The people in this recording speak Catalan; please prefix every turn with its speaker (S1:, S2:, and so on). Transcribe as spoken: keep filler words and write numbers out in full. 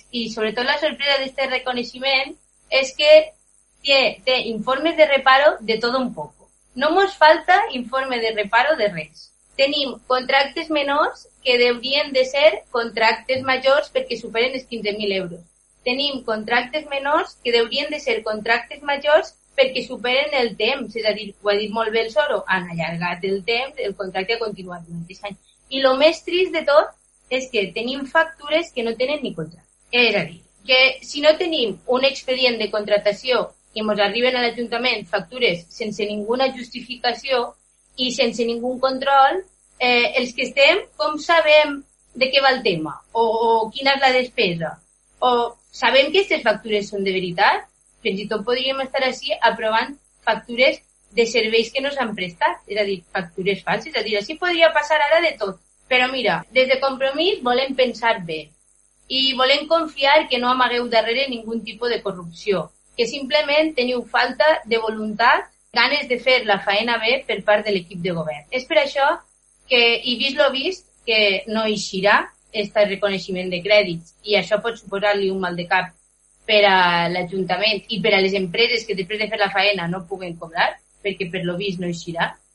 S1: i sobretot la sorpresa d'aquest reconeixement és que té, té informes de reparo de tot un poco. No mos falta informe de reparo de res. Tenim contractes menors que deurien de ser contractes majors perquè superen els quinze mil euros. Tenim contractes menors que deurien de ser contractes majors perquè superen el temps, és a dir, ho ha dit molt bé el Soro, han allargat el temps, el contracte ha continuat durant aquest any. I el més trist de tot és que tenim factures que no tenen ni contracte. És a dir, que si no tenim un expedient de contractació i ens arriben a l'Ajuntament factures sense ninguna justificació i sense ningú control, eh, els que estem, com sabem de què va el tema? O, o quina és la despesa? O sabem que aquestes factures són de veritat? Fins i tot podríem estar així aprovant factures de serveis que no s'han prestat, és a dir, factures falses, és a dir, així podria passar ara de tot. Però mira, des de Compromís volem pensar bé i volem confiar que no amagueu darrere ningú tipus de corrupció, que simplement teniu falta de voluntat, ganes de fer la faena bé per part de l'equip de govern. És per això que, i vist lo vist, que no eixirà aquest reconeixement de crèdits i això pot suposar-li un mal de cap per a l'Ajuntament i per a les empreses que després de fer la faena no puguen cobrar, perquè per lo vist no eixirà.